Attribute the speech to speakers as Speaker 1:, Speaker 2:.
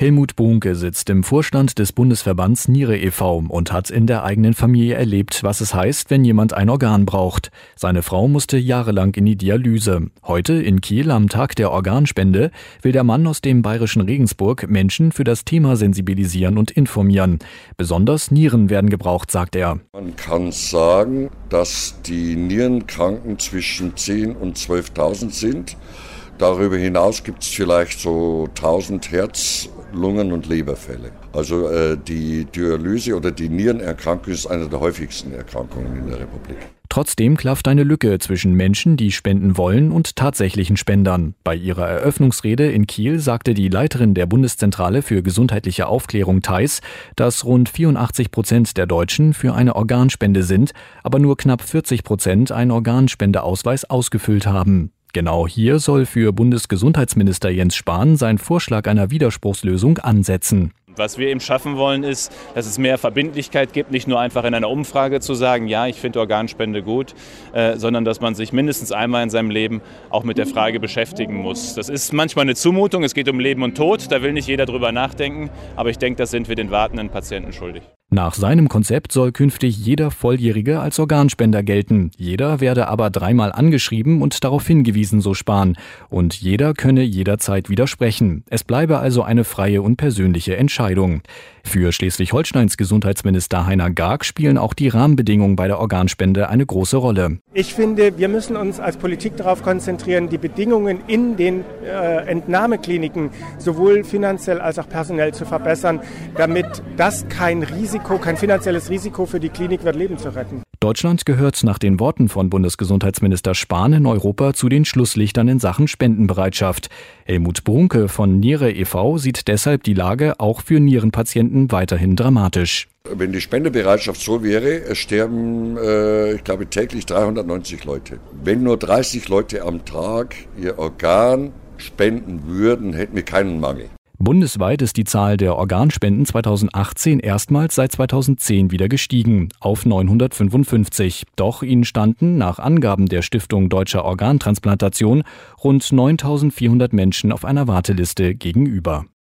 Speaker 1: Helmut Bohnke sitzt im Vorstand des Bundesverbands Niere e.V. und hat in der eigenen Familie erlebt, was es heißt, wenn jemand ein Organ braucht. Seine Frau musste jahrelang in die Dialyse. Heute in Kiel am Tag der Organspende will der Mann aus dem bayerischen Regensburg Menschen für das Thema sensibilisieren und informieren. Besonders Nieren werden gebraucht, sagt er.
Speaker 2: Man kann sagen, dass die Nierenkranken zwischen 10.000 und 12.000 sind. Darüber hinaus gibt es vielleicht so 1.000 Herz-, Lungen- und Leberfälle. Also die Dialyse oder die Nierenerkrankung ist eine der häufigsten Erkrankungen in der Republik.
Speaker 1: Trotzdem klafft eine Lücke zwischen Menschen, die spenden wollen, und tatsächlichen Spendern. Bei ihrer Eröffnungsrede in Kiel sagte die Leiterin der Bundeszentrale für gesundheitliche Aufklärung Theis, dass rund 84% der Deutschen für eine Organspende sind, aber nur knapp 40% einen Organspendeausweis ausgefüllt haben. Genau hier soll für Bundesgesundheitsminister Jens Spahn sein Vorschlag einer Widerspruchslösung ansetzen.
Speaker 3: Was wir eben schaffen wollen, ist, dass es mehr Verbindlichkeit gibt, nicht nur einfach in einer Umfrage zu sagen, ja, ich finde Organspende gut, sondern dass man sich mindestens einmal in seinem Leben auch mit der Frage beschäftigen muss. Das ist manchmal eine Zumutung, es geht um Leben und Tod, da will nicht jeder drüber nachdenken, aber ich denke, das sind wir den wartenden Patienten schuldig.
Speaker 1: Nach seinem Konzept soll künftig jeder Volljährige als Organspender gelten. Jeder werde aber 3-mal angeschrieben und darauf hingewiesen, so Spahn. Und jeder könne jederzeit widersprechen. Es bleibe also eine freie und persönliche Entscheidung. Für Schleswig-Holsteins Gesundheitsminister Heiner Garg spielen auch die Rahmenbedingungen bei der Organspende eine große Rolle.
Speaker 4: Ich finde, wir müssen uns als Politik darauf konzentrieren, die Bedingungen in den Entnahmekliniken sowohl finanziell als auch personell zu verbessern, damit das kein finanzielles Risiko für die Klinik wird, Leben zu retten.
Speaker 1: Deutschland gehört nach den Worten von Bundesgesundheitsminister Spahn in Europa zu den Schlusslichtern in Sachen Spendenbereitschaft. Helmut Bohnke von Niere e.V. sieht deshalb die Lage auch für Nierenpatienten weiterhin dramatisch.
Speaker 2: Wenn die Spendebereitschaft so wäre, es sterben, ich glaube, täglich 390 Leute. Wenn nur 30 Leute am Tag ihr Organ spenden würden, hätten wir keinen Mangel.
Speaker 1: Bundesweit ist die Zahl der Organspenden 2018 erstmals seit 2010 wieder gestiegen, auf 955. Doch ihnen standen nach Angaben der Stiftung Deutscher Organtransplantation rund 9.400 Menschen auf einer Warteliste gegenüber.